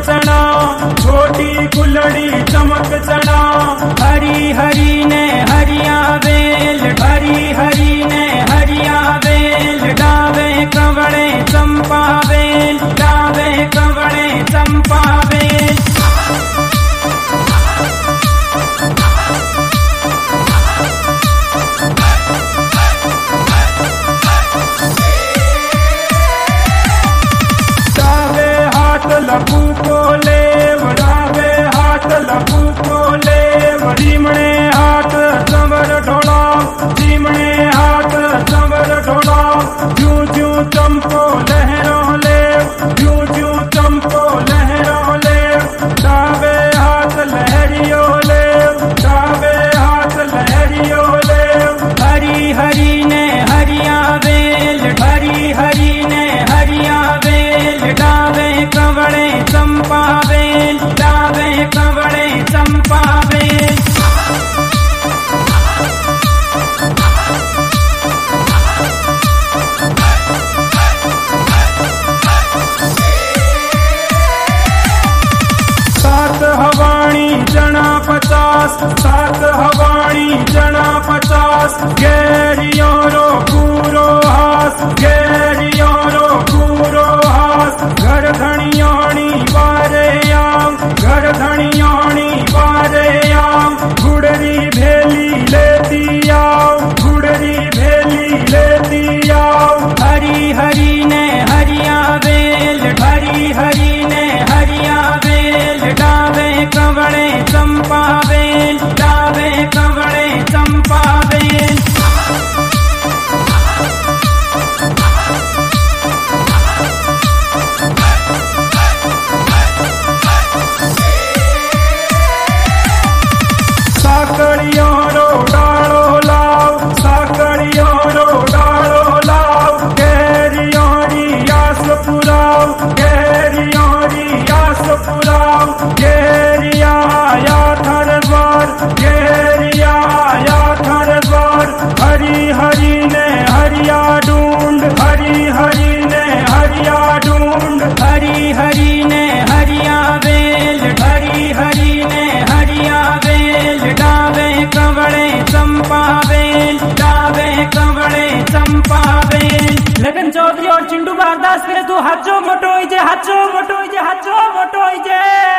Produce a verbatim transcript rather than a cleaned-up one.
चना, छोटी कुलड़ी चमक चना। हरी हरी ने हरिया बेल, हरी हरी ने हरिया बेल। डावे कवड़े चंपा बेल, डावे कवड़े चंपा बेल। डावे हाथ लपू को लेव, डावे हाथ लपू को लेव। रीमणे हाथ चंवर ढोला, रीमणे हाथ चंवर ढोला। जू जू चंपो लहरों लेव, जू जू चंपो लहरों लेव। डावे हाथ लहरियो लेव, डावे हाथ लहरियो लेव। हरी हरी ने हरिया बेल, हरी हरी ने हरिया बेल। डावे कवड़े चंपा बेल, डावे कवड़े चंपा बेल। सात हवाणी जना पचास, सात हवाणी जना पचास। गैरियों रो पूरो हास, गैरियों रो पूरो हास। घर धनियाणी बारे आम, घर धनियाणी बारे आम। गुड़री भेली लेती आओ, गुड़री भेली लेती आओ। हरी हरी ने हरिया बेल, हरी हरी ने हरिया बेल। डावे कवड़े चंपा बेल, डावे कवड़े चंपा बेल। साकड़ियों रो डालो लाव, साकड़ियों रो डालो लाव। गहरियों रियास पुराव, गहरियों रियास पुराव। गहरिया आया थर द्वार, गहरिया आया थर द्वार। हरी हरी ने हरिया ढूंढ, हरी हरी ने हरिया ढूंढ। हरी हरी ने हरिया बेल, हरी हरी ने हरिया बेल। डावे कवड़े चंपा बेल, डावे कवड़े चंपा बेल। लगन चौधरी और चिंटू बारदास करे तू हाचो मोटोई जे, हाचो मोटोई जे, हाचो मोटोई जे।